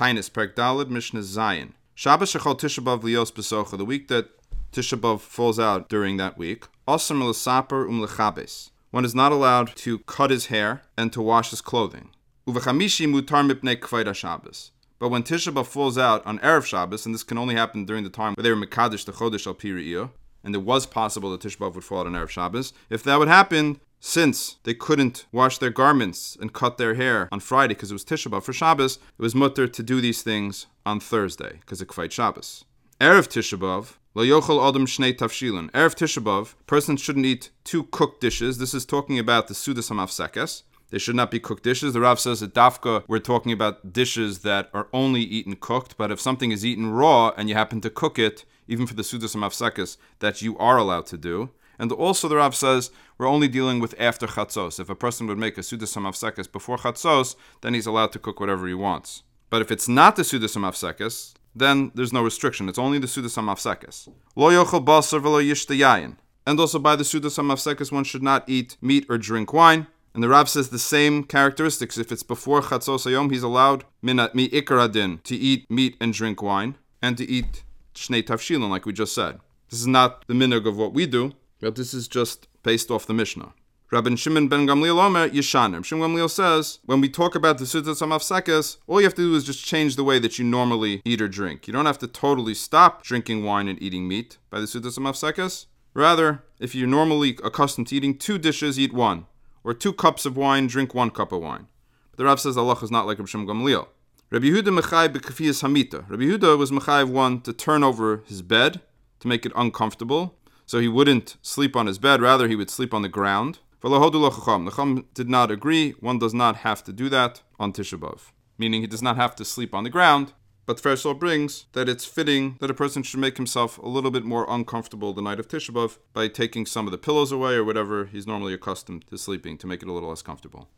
Tainis Perek Daled Mishnah Zayin. Shabbos Shechol Tisha B'Av Lios B'Socha, the week that Tisha B'Av falls out during that week. Osam L'Saper L'Chabes. One is not allowed to cut his hair and to wash his clothing. Uvechamishi Mutar Mipnei K'vayda Shabbos. But when Tisha B'Av falls out on Erev Shabbos, and this can only happen during the time where they were Mekadesh the Chodesh Al Pi Re'iyah, and it was possible that Tisha B'Av would fall out on Erev Shabbos, if that would happen, since they couldn't wash their garments and cut their hair on Friday because it was Tisha B'Av for Shabbos, it was mutter to do these things on Thursday because it K'vayt Shabbos. Erev Tisha B'Av, Lo yochel adam shnei tafshilin. Erev Tisha B'Av, person shouldn't eat 2 cooked dishes. This is talking about the Sudas HaMafsekes. They should not be cooked dishes. The Rav says that dafka, we're talking about dishes that are only eaten cooked, but if something is eaten raw and you happen to cook it, even for the Sudas HaMafsekes, that you are allowed to do. And also the Rav says we're only dealing with after Chatzos. If a person would make a Sudas HaMafsekes before Chatzos, then he's allowed to cook whatever he wants. But if it's not the Sudas HaMafsekes, then there's no restriction. It's only the Sudas HaMafsekes. Lo yochel basar v'lo yishta yayin. And also by the Sudas HaMafsekes, one should not eat meat or drink wine. And the Rav says the same characteristics. If it's before Chatzos Hayom, he's allowed mi ikar adin to eat meat and drink wine, and to eat shnei tafshilin, like we just said. This is not the minhag of what we do, but this is just based off the Mishnah. Rabbi Shimon ben Gamliel Omer Yishanim. Shimon Gamliel says, when we talk about the Sudas HaMafsekes, all you have to do is just change the way that you normally eat or drink. You don't have to totally stop drinking wine and eating meat by the Sudas HaMafsekes. Rather, if you're normally accustomed to eating 2 dishes, eat 1. Or 2 cups of wine, drink 1 cup of wine. But the Rav says Allah is not like Rabbi Shimon Gamliel. Rabbi Yehuda Mechai b'kafiyas hamita. Rabbi Yehuda was Mechai of one to turn over his bed to make it uncomfortable, so he wouldn't sleep on his bed. Rather, he would sleep on the ground. The Chacham did not agree. One does not have to do that on Tisha B'Av, meaning he does not have to sleep on the ground. But the Fershal brings that it's fitting that a person should make himself a little bit more uncomfortable the night of Tisha B'Av by taking some of the pillows away or whatever he's normally accustomed to sleeping to make it a little less comfortable.